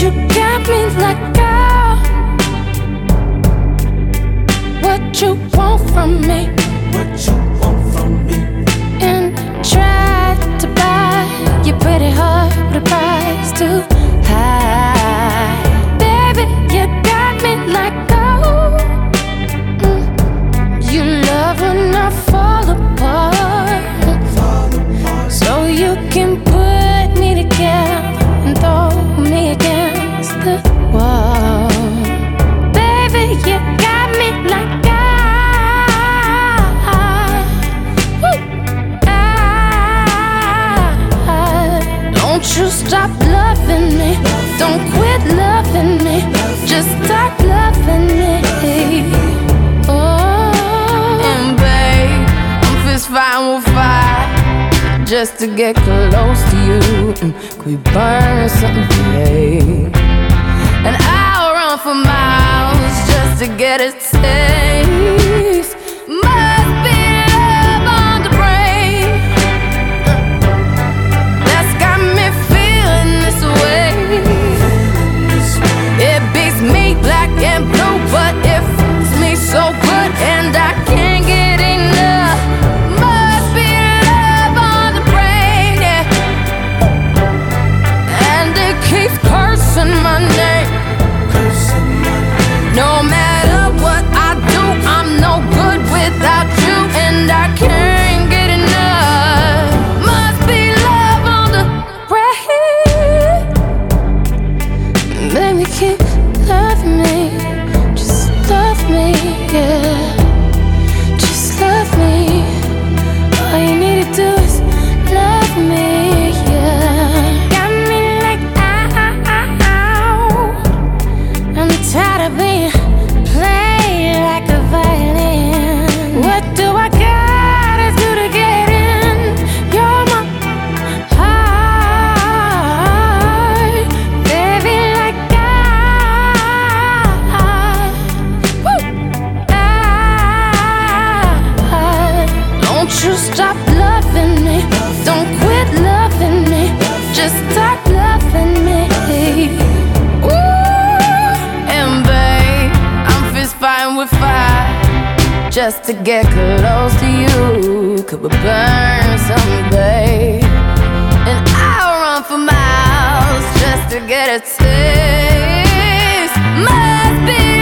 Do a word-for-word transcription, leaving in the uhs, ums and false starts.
You got me like, oh, what you want from me? What you want from me? And try to buy your pretty heart with a price too high. Baby, you got me like, oh, mm. You love when I fall apart, Fall apart. so you can put me together and throw me against the wall. Baby, you got me like, I, woo, I, don't you stop loving me, don't quit loving me, just stop loving me. Oh, and babe, I'm fist fighting with fire just to get close to you. Mm, could we burn something today? And I'll run for miles just to get a taste. Must be love on the brain that's got me feeling this way. It beats me black and blue, but it feels me so good, and I can't get enough. Must be love on the brain, yeah. And it keeps cursing my name. No matter what I do, I'm no good without you, and I can't get enough. Must be love on the brain. Baby, keep loving me, just love me, yeah. Just love me. All you need to do is love me, yeah. Got me like, ow. I'm tired of being played like a violin. What do I gotta do to get in? You're my heart, baby, like I, woo, I, don't you stop loving me, don't quit loving me, just stop loving me. Ooh, and babe, I'm fist fighting with fire just to get close to you. Could we burn something, babe? And I'll run for miles just to get a taste. Must be